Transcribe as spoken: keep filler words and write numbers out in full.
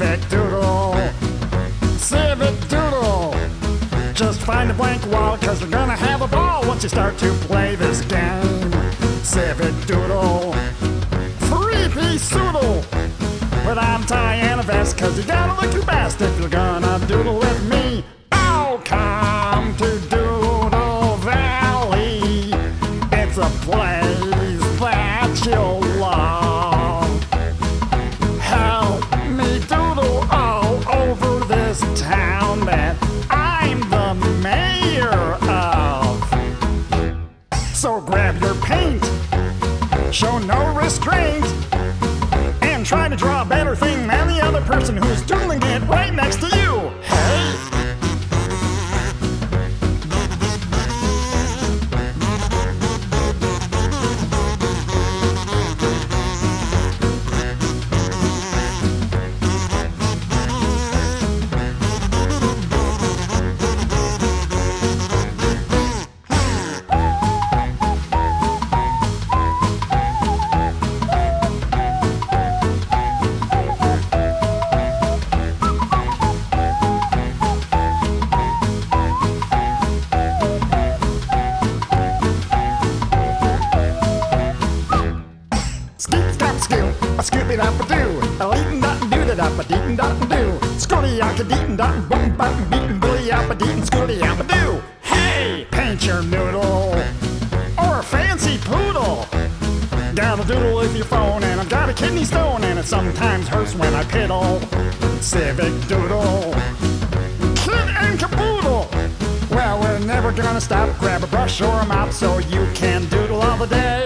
civic doodle, civic doodle. Just find a blank wall, cause you're gonna have a ball once you start to play this game. Civic doodle, three-piece doodle. Put on tie and a vest, cause you gotta look your best if you're gonna doodle with me. Oh, come to Doodle Valley. It's a place that you'll love. Help me doodle all over this town that I'm the mayor of. So grab your paint, show no restraint, and try to draw a better thing than the other person who's doodling it right next to you. Hey! A scoopy dop a doo, a leetin dot and doo da dop a deetin dot and doo. Scooty out a deetin dot and boom bop and beatin bully out a deetin scooty out a doo. Hey, paint your noodle or a fancy poodle. Got a doodle with your phone and I've got a kidney stone and it sometimes hurts when I piddle. Civic doodle, kid and caboodle. Well, we're never gonna stop. Grab a brush or a mop so you can doodle all the day.